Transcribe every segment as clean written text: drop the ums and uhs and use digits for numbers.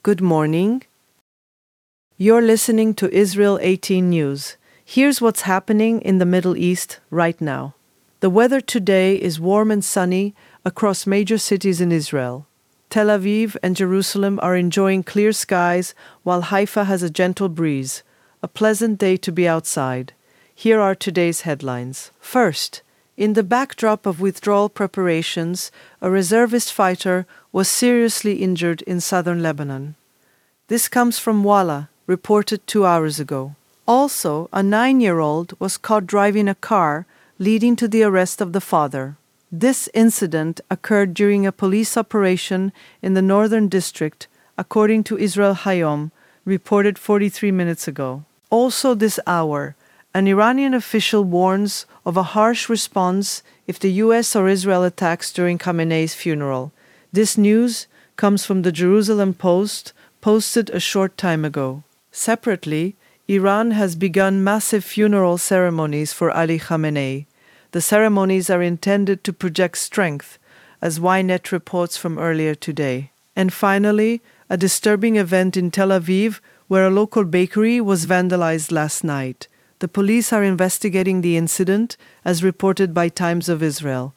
Good morning. You're listening to Israel 18 News. Here's what's happening in the Middle East right now. The weather today is warm and sunny across major cities in Israel. Tel Aviv and Jerusalem are enjoying clear skies, while Haifa has a gentle breeze. A pleasant day to be outside. Here are today's headlines. First, in the backdrop of withdrawal preparations, a reservist fighter was seriously injured in southern Lebanon. This comes from Walla, reported 2 hours ago. Also, a 9-year-old was caught driving a car, leading to the arrest of the father. This incident occurred during a police operation in the northern district, according to Israel Hayom, reported 43 minutes ago. Also this hour, an Iranian official warns of a harsh response if the US or Israel attacks during Khamenei's funeral. This news comes from the Jerusalem Post, posted a short time ago. Separately, Iran has begun massive funeral ceremonies for Ali Khamenei. The ceremonies are intended to project strength, as Ynet reports from earlier today. And finally, a disturbing event in Tel Aviv where a local bakery was vandalized last night. The police are investigating the incident, as reported by Times of Israel.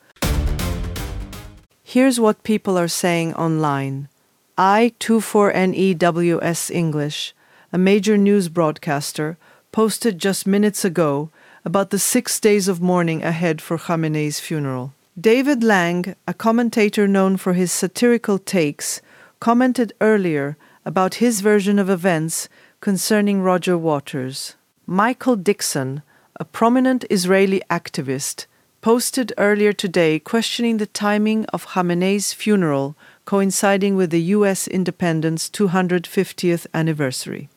Here's what people are saying online. I24NEWS English, a major news broadcaster, posted just minutes ago about the 6 days of mourning ahead for Khamenei's funeral. David Lang, a commentator known for his satirical takes, commented earlier about his version of events concerning Roger Waters. Michael Dixon, a prominent Israeli activist, posted earlier today questioning the timing of Khamenei's funeral coinciding with the U.S. independence 250th anniversary.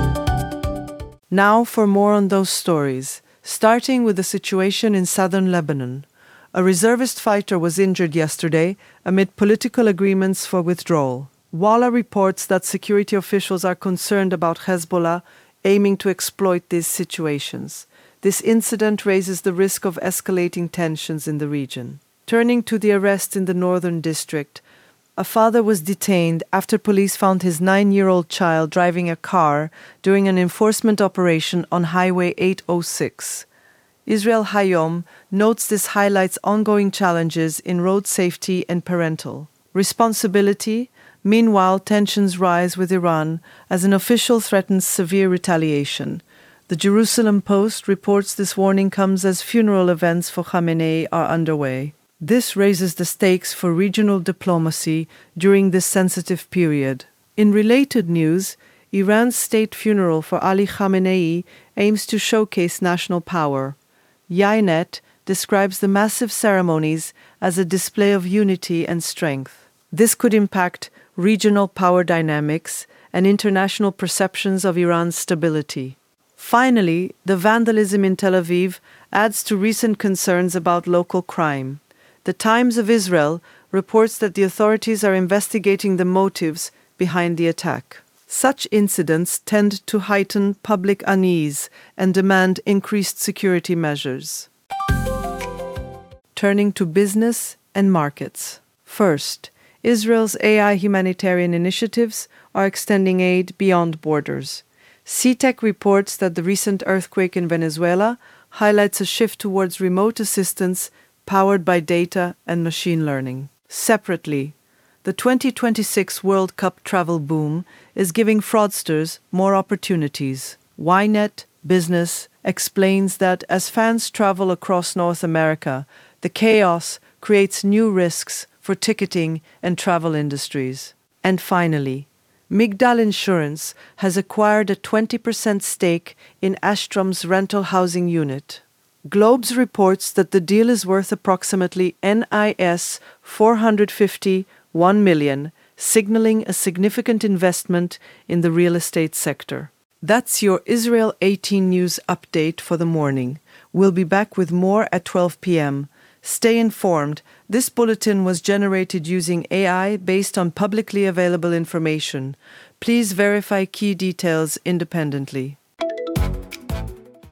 Now for more on those stories, starting with the situation in southern Lebanon. A reservist fighter was injured yesterday amid political agreements for withdrawal. Walla reports that security officials are concerned about Hezbollah aiming to exploit these situations. This incident raises the risk of escalating tensions in the region. Turning to the arrest in the northern district, a father was detained after police found his 9-year-old child driving a car during an enforcement operation on Highway 806. Israel Hayom notes this highlights ongoing challenges in road safety and parental responsibility. Meanwhile, tensions rise with Iran as an official threatens severe retaliation. The Jerusalem Post reports this warning comes as funeral events for Khamenei are underway. This raises the stakes for regional diplomacy during this sensitive period. In related news, Iran's state funeral for Ali Khamenei aims to showcase national power. Ynet describes the massive ceremonies as a display of unity and strength. This could impact regional power dynamics and international perceptions of Iran's stability. Finally, the vandalism in Tel Aviv adds to recent concerns about local crime. The Times of Israel reports that the authorities are investigating the motives behind the attack. Such incidents tend to heighten public unease and demand increased security measures. Turning to business and markets. First, Israel's AI humanitarian initiatives are extending aid beyond borders. CTEC reports that the recent earthquake in Venezuela highlights a shift towards remote assistance powered by data and machine learning. Separately, the 2026 World Cup travel boom is giving fraudsters more opportunities. Ynet Business explains that as fans travel across North America, the chaos creates new risks for ticketing and travel industries. And finally, Migdal Insurance has acquired a 20% stake in Astrom's rental housing unit. Globes reports that the deal is worth approximately NIS 451 million, signaling a significant investment in the real estate sector. That's your Israel 18 News update for the morning. We'll be back with more at 12 p.m. Stay informed. This bulletin was generated using AI based on publicly available information. Please verify key details independently.